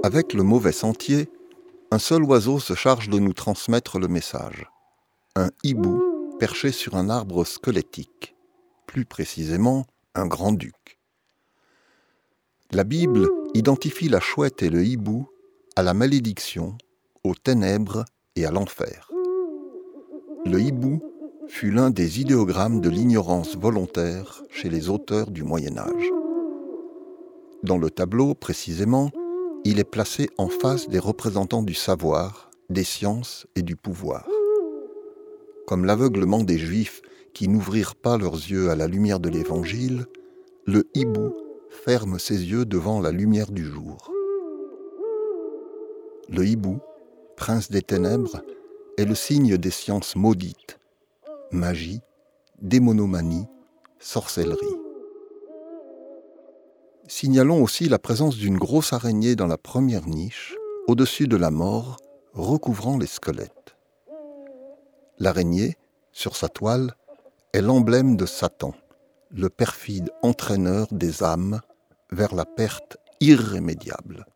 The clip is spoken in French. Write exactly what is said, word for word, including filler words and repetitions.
Avec le mauvais sentier, un seul oiseau se charge de nous transmettre le message. Un hibou perché sur un arbre squelettique, plus précisément un grand-duc. La Bible identifie la chouette et le hibou à la malédiction, aux ténèbres et à l'enfer. Le hibou fut l'un des idéogrammes de l'ignorance volontaire chez les auteurs du Moyen Âge. Dans le tableau, précisément, il est placé en face des représentants du savoir, des sciences et du pouvoir. Comme l'aveuglement des Juifs qui n'ouvrirent pas leurs yeux à la lumière de l'Évangile, le hibou ferme ses yeux devant la lumière du jour. Le hibou, prince des ténèbres, est le signe des sciences maudites, magie, démonomanie, sorcellerie. Signalons aussi la présence d'une grosse araignée dans la première niche, au-dessus de la mort, recouvrant les squelettes. L'araignée, sur sa toile, est l'emblème de Satan, le perfide entraîneur des âmes vers la perte irrémédiable.